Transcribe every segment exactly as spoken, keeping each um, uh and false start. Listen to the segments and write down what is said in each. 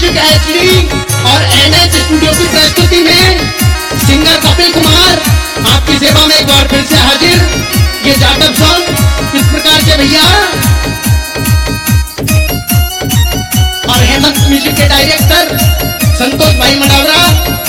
Music HD और NH studio की प्रस्तुति में सिंगर कपिल कुमार आपकी सेवा में एक बार फिर से हाजिर। ये जाटव सॉन्ग किस प्रकार से भैया, और हेमंत म्यूजिक के डायरेक्टर संतोष भाई मडावरा।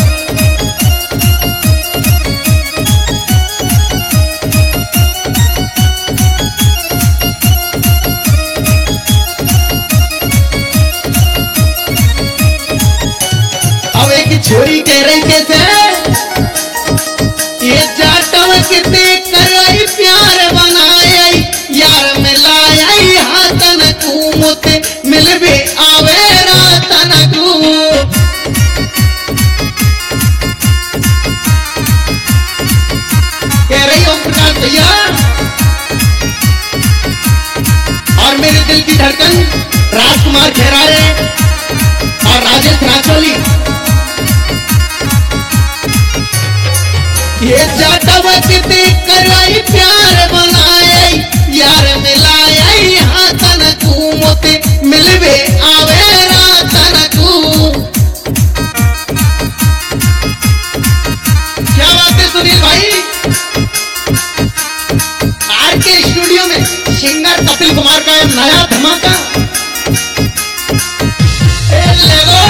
अब एक छोरी कह रही कैसे, ये जाटव कितने कराई प्यार बनाई, यार मिलाई हाथन को मोते मिलबे आवे रातन को। कह रही ओम प्रकाश भैया, और मेरे दिल की धड़कन राजकुमार खैरारे और राजेश राचौली। ये जाटव कितने कराई प्यार बनाई, यार मिलाई हाथन को मोते मिलबे आवे रातन को। क्या बात है सुनील भाई, आर के स्टूडियो में सिंगर कपिल कुमार का नया धमाका। ए लेगो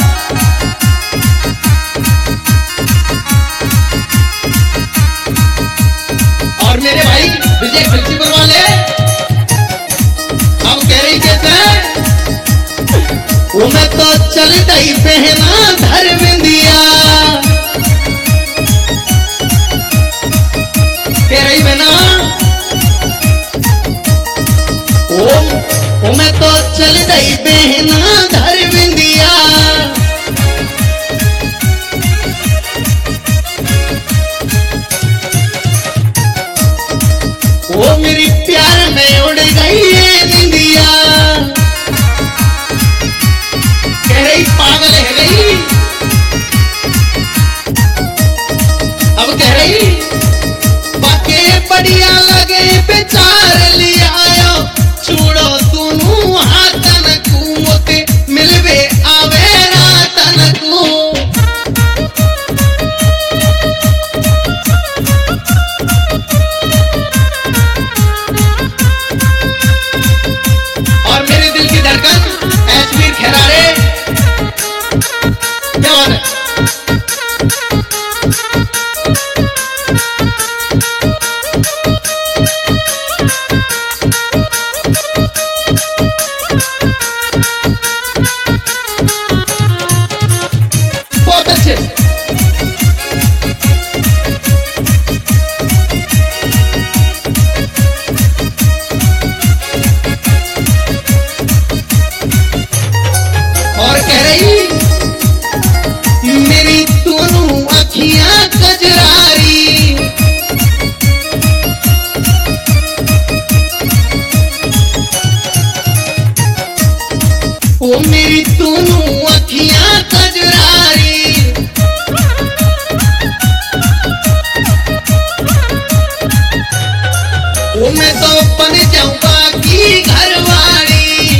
और मेरे भाई विजय प्रिंसिपल वाले, अब कह रही कैसे, वो मैं तो चल गई पहना धर्मेंदिया। कह रही बहना, ओ, वो मैं तो चल गई पहना धर्मेंदिया। वो मेरी प्यार में उड़ गई ये निंदिया। कह रही पागल है गई, अब कह रही बाके बढ़िया लगे बेचार लिया आयो, छोड़ो दोनों हाथन को मोते मिलबे आवे रातन को। और मेरे दिल की धड़कन एचवीर खैरारे, क्या बात है। बहुत अच्छे, और कह रही मेरी दोनों अखियां कजरारी। ओ मेरी दोनों अखियां कजरारी। ओ मैं तो बन जाऊंगा की घरवाली।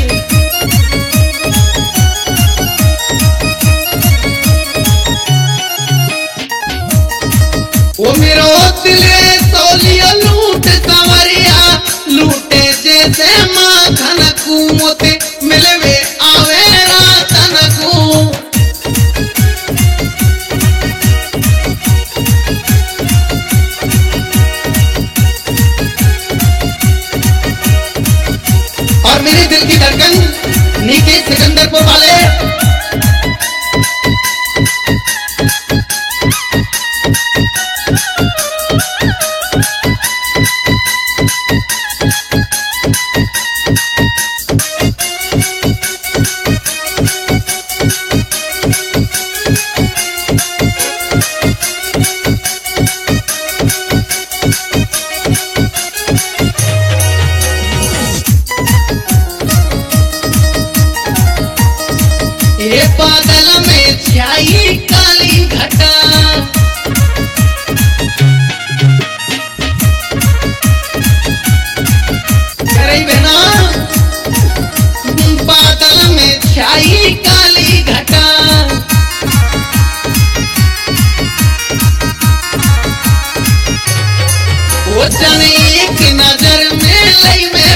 वो मेरो दिले तौलिया लूट संवरिया, लूटे जैसे माखन को मोते मिलवे आवे रातन को। और मेरे दिल की धड़कन नीके सिकंदरपुर वाले, ये बादल में छाई काली घटा। रही बहना, बादल में छाई काली घटा। वो जाने एक नजर में लई में